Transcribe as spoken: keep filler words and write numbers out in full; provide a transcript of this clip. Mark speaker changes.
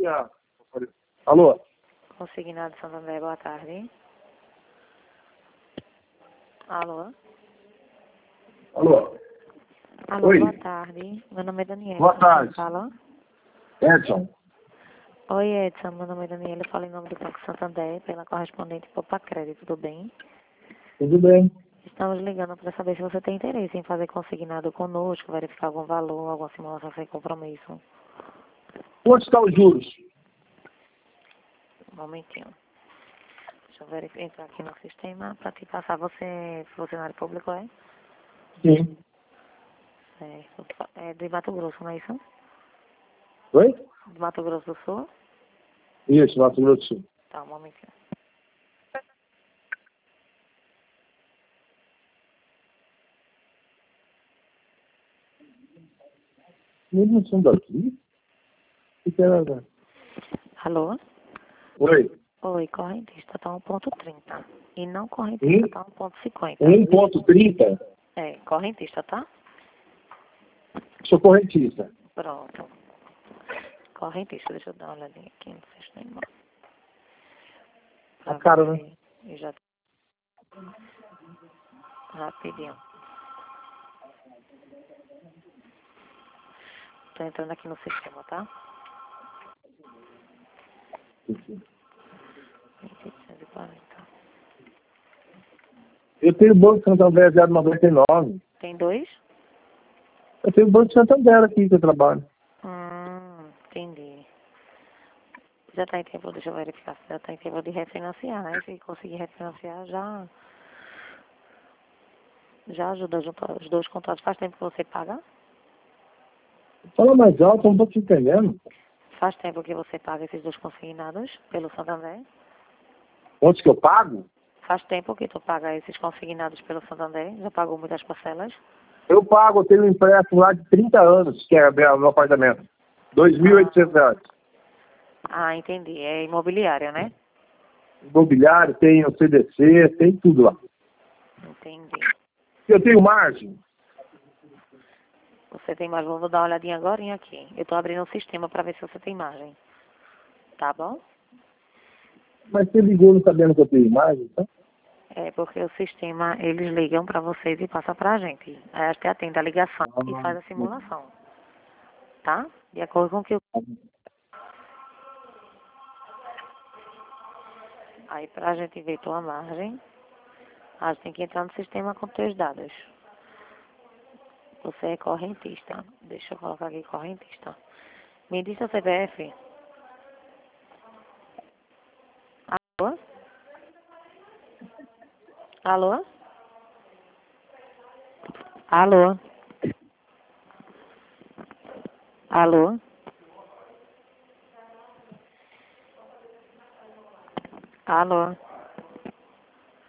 Speaker 1: a... Alô?
Speaker 2: Consignado Santander, boa tarde. Alô?
Speaker 1: Alô?
Speaker 2: Alô,
Speaker 1: Oi.
Speaker 2: boa tarde. Meu nome é Daniela.
Speaker 1: Boa tarde.
Speaker 2: Fala.
Speaker 1: Edson.
Speaker 2: Oi, Edson. Meu nome é Daniela. Eu falo em nome do Banco Santander, pela correspondente Poupa Crédito. Tudo bem?
Speaker 1: Tudo bem?
Speaker 2: Estamos ligando para saber se você tem interesse em fazer consignado conosco, verificar algum valor, alguma simulação sem compromisso.
Speaker 1: Quanto estão os juros?
Speaker 2: Um momentinho. Deixa eu verificar, entrar aqui no sistema para te passar. Você é funcionário público, é?
Speaker 1: Sim.
Speaker 2: Certo. É de Mato Grosso, não é isso?
Speaker 1: Oi?
Speaker 2: De Mato Grosso do Sul?
Speaker 1: Isso, Mato Grosso do Sul.
Speaker 2: Tá, um momentinho.
Speaker 1: Eles não são daqui? O que era? Né?
Speaker 2: Alô?
Speaker 1: Oi.
Speaker 2: Oi, correntista tá um ponto trinta. E não correntista
Speaker 1: Hum?
Speaker 2: tá um ponto cinquenta.
Speaker 1: um ponto trinta?
Speaker 2: É, correntista, tá?
Speaker 1: Sou correntista.
Speaker 2: Pronto. Correntista, deixa eu dar uma olhadinha aqui no sistema.
Speaker 1: A
Speaker 2: Pra
Speaker 1: cara,
Speaker 2: você.
Speaker 1: né?
Speaker 2: Eu já... Rapidinho. Tô entrando aqui no sistema, tá? seiscentos e quarenta.
Speaker 1: Eu tenho o Banco Santander zero noventa e nove.
Speaker 2: Tem dois?
Speaker 1: Eu tenho o Banco Santander aqui que eu trabalho.
Speaker 2: Hum, entendi. Já tá em tempo, deixa eu verificar se já tá em tempo de refinanciar, né? Se conseguir refinanciar, já... Já ajuda a juntar os dois contratos. Faz tempo que você paga?
Speaker 1: Fala mais alto, eu não tô te entendendo.
Speaker 2: Faz tempo que você paga esses dois consignados pelo Santander?
Speaker 1: Quantos que eu pago?
Speaker 2: Faz tempo que tu paga esses consignados pelo Santander? Já pagou muitas parcelas?
Speaker 1: Eu pago, eu tenho um empréstimo lá de trinta anos, que é meu meu apartamento. dois mil e oitocentos reais.
Speaker 2: Ah, entendi. É imobiliária, né?
Speaker 1: Imobiliário, tem o C D C, tem tudo lá.
Speaker 2: Entendi.
Speaker 1: Eu tenho margem.
Speaker 2: Você tem margem? Vou dar uma olhadinha agora aqui. Eu tô abrindo o sistema para ver se você tem margem. Tá bom?
Speaker 1: Mas você ligou não sabendo que eu tenho margem, então?
Speaker 2: É porque o sistema, eles ligam para vocês e passam para a gente. Aí a gente atende a ligação e faz a simulação. Tá? De acordo com o que eu... Aí para a gente ver tua margem, a gente tem que entrar no sistema com teus dados. Você é correntista. Deixa eu colocar aqui correntista. Me diz seu C P F. Alô? Alô? Alô? Alô? Alô?